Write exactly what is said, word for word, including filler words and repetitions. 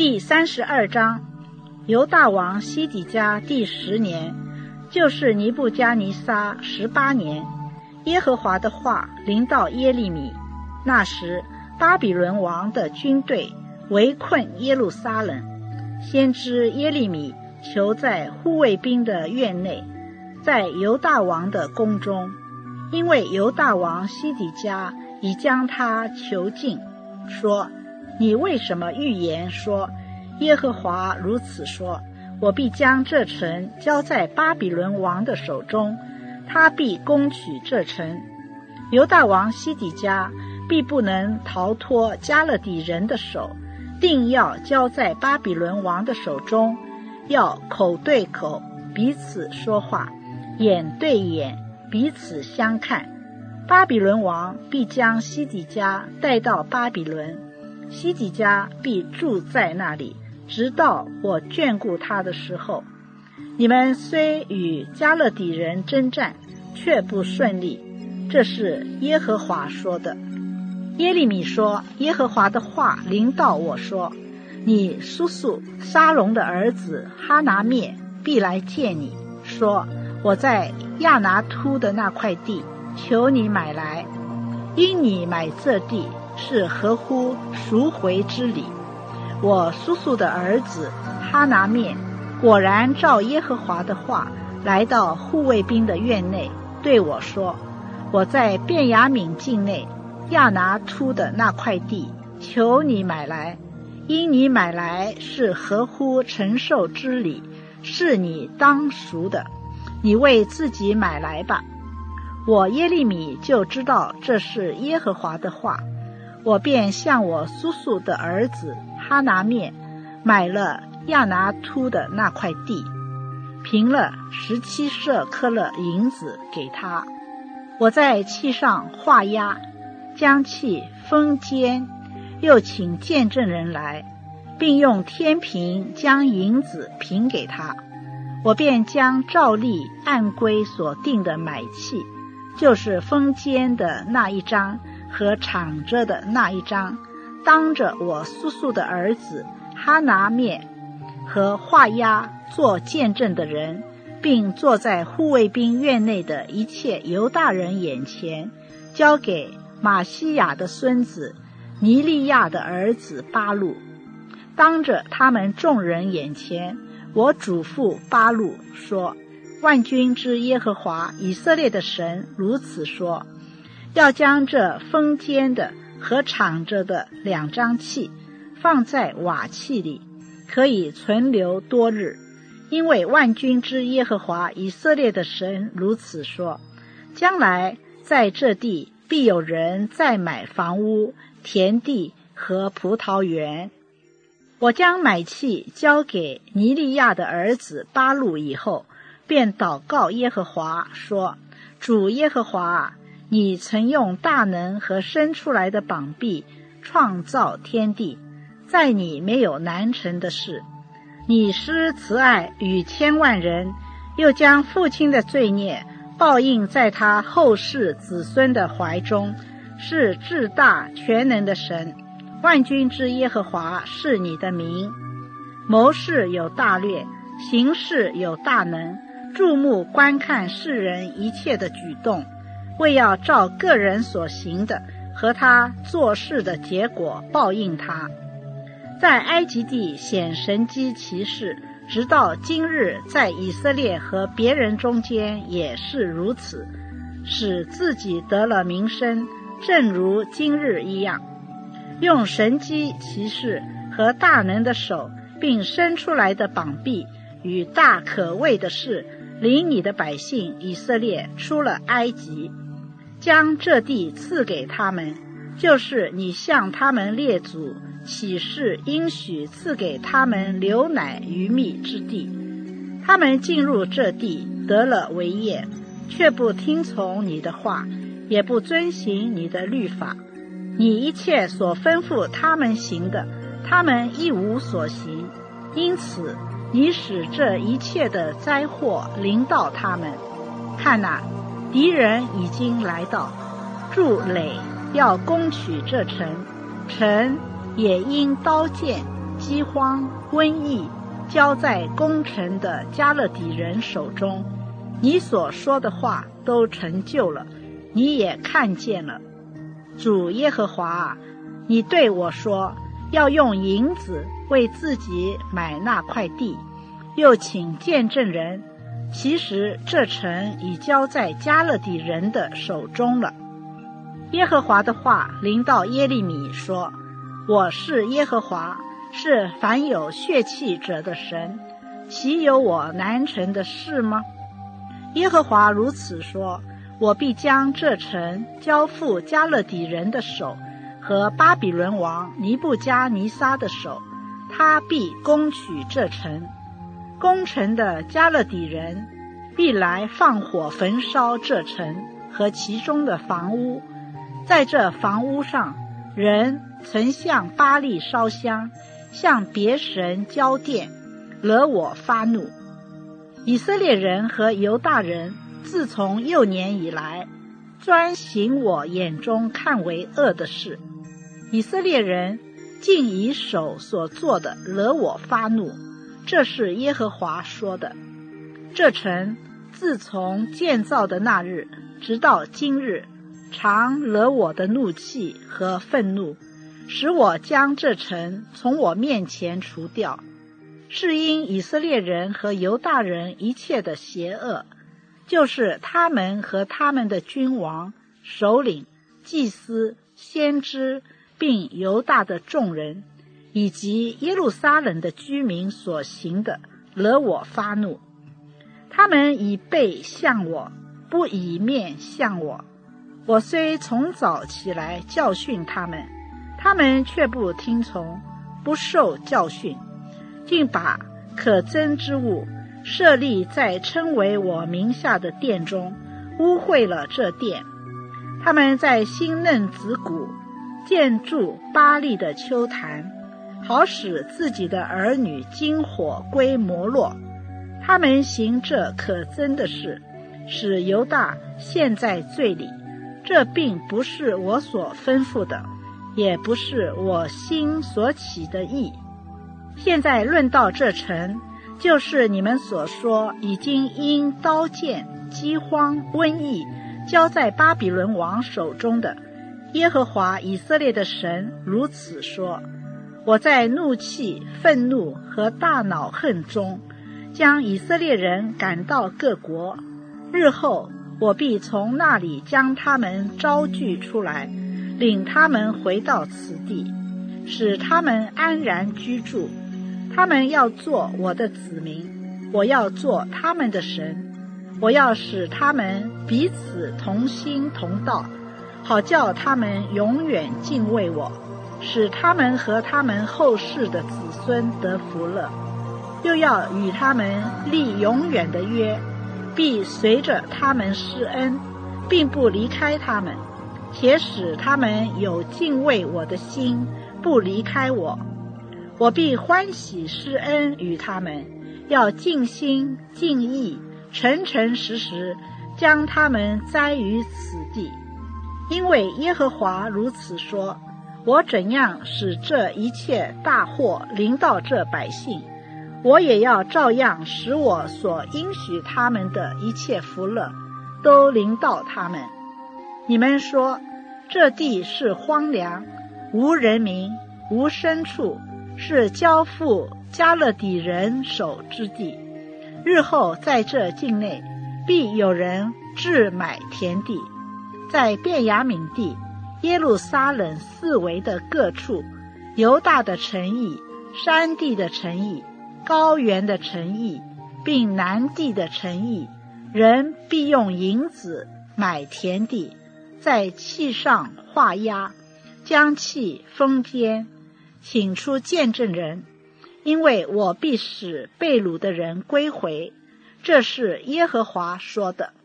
第三十二章，犹大王西底家第十年，就是尼布加尼撒十八年，耶和华的话临到耶利米。那时，巴比伦王的军队围困耶路撒冷，先知耶利米囚在护卫兵的院内，在犹大王的宫中，因为犹大王西底家已将他囚禁，说：你为什么预言说，耶和华如此说，我必将这城交在巴比伦王的手中，他必攻取这城，犹大王西底家必不能逃脱加勒底人的手，定要交在巴比伦王的手中，要口对口彼此说话，眼对眼彼此相看。巴比伦王必将西底家带到巴比伦，西底家必住在那里，直到我眷顾他的时候。你们虽与加勒底人征战，却不顺利，这是耶和华说的。耶利米说，耶和华的话临到我说，你叔叔沙龙的儿子哈拿灭必来见你，说，我在亚拿突的那块地求你买来，因你买这地是合乎赎回之理。我叔叔的儿子哈拿灭果然照耶和华的话来到护卫兵的院内，对我说，我在便雅悯境内亚拿突的那块地求你买来，因你买来是合乎承受之理，是你当赎的，你为自己买来吧。我耶利米就知道这是耶和华的话，我便向我叔叔的儿子哈拿灭买了亚拿突的那块地，凭了十七舍克勒银子给他。我在契上画押，将契封缄，又请见证人来，并用天平将银子平给他。我便将照例按规所定的买契，就是封缄的那一张和敞着的那一张，当着我叔叔的儿子哈拿灭和画押做见证的人，并坐在护卫兵院内的一切犹大人眼前，交给马西亚的孙子尼利亚的儿子巴录。当着他们众人眼前，我嘱咐巴录说，万军之耶和华以色列的神如此说，要将这封缄的和敞着的两张契放在瓦器里，可以存留多日，因为万军之耶和华以色列的神如此说，将来在这地必有人再买房屋、田地和葡萄园。我将买契交给尼利亚的儿子巴录以后，便祷告耶和华说，主耶和华，你曾用大能和伸出来的膀臂创造天地，在你没有难成的事。你施慈爱与千万人，又将父亲的罪孽报应在他后世子孙的怀中，是至大全能的神。万军之耶和华是你的名。谋事有大略，行事有大能，注目观看世人一切的举动，为要照个人所行的和他做事的结果报应他。在埃及地显神机奇事，直到今日在以色列和别人中间也是如此，使自己得了名声，正如今日一样。用神机奇事和大能的手，并伸出来的膀臂与大可畏的事，领你的百姓以色列出了埃及，将这地赐给他们，就是你向他们列祖起誓应许赐给他们流奶与蜜之地。他们进入这地得了为业，却不听从你的话，也不遵行你的律法。你一切所吩咐他们行的，他们一无所行，因此你使这一切的灾祸临到他们。看哪，敌人已经来到，筑垒要攻取这城，城也因刀剑饥荒、瘟疫交在攻城的加勒底人手中，你所说的话都成就了，你也看见了。主耶和华啊，你对我说，要用银子为自己买那块地，又请见证人，其实这城已交在加勒底人的手中了。耶和华的话临到耶利米说，我是耶和华，是凡有血气者的神，岂有我难成的事吗？耶和华如此说，我必将这城交付加勒底人的手和巴比伦王尼布加尼撒的手，他必攻取这城。攻城的加勒底人必来放火焚烧这城和其中的房屋，在这房屋上，人曾向巴力烧香，向别神交奠，惹我发怒。以色列人和犹大人自从幼年以来，专行我眼中看为恶的事。以色列人竟以手所做的惹我发怒，这是耶和华说的。这城自从建造的那日直到今日，常惹我的怒气和愤怒，使我将这城从我面前除掉，是因以色列人和犹大人一切的邪恶，就是他们和他们的君王、首领、祭司、先知，并犹大的众人，以及耶路撒冷的居民所行的，惹我发怒。他们以背向我，不以面向我。我虽从早起来教训他们，他们却不听从，不受教训，竟把可憎之物设立在称为我名下的殿中，污秽了这殿。他们在新嫩子谷建筑巴力的丘坛，好使自己的儿女经火归摩洛。他们行这可憎的事，使犹大陷在罪里。这并不是我所吩咐的，也不是我心所起的意。现在论到这城，就是你们所说已经因刀剑、饥荒、瘟疫交在巴比伦王手中的。耶和华以色列的神如此说，我在怒气、愤怒和大恼恨中将以色列人赶到各国，日后我必从那里将他们招聚出来，领他们回到此地，使他们安然居住。他们要做我的子民，我要做他们的神。我要使他们彼此同心同道，好叫他们永远敬畏我，使他们和他们后世的子孙得福乐。又要与他们立永远的约，必随着他们施恩，并不离开他们，且使他们有敬畏我的心，不离开我。我必欢喜施恩与他们，要尽心尽意诚诚实实将他们栽于此地。因为耶和华如此说，我怎样使这一切大祸临到这百姓，我也要照样使我所应许他们的一切福乐都临到他们。你们说，这地是荒凉，无人民，无牲畜，是交付加勒底人手之地。日后在这境内必有人置买田地，在便雅悯地、耶路撒冷四围的各处，犹大的城邑、山地的城邑、高原的城邑，并南地的城邑，人必用银子买田地，在契上画押，将契封缄，请出见证人，因为我必使被掳的人归回。这是耶和华说的。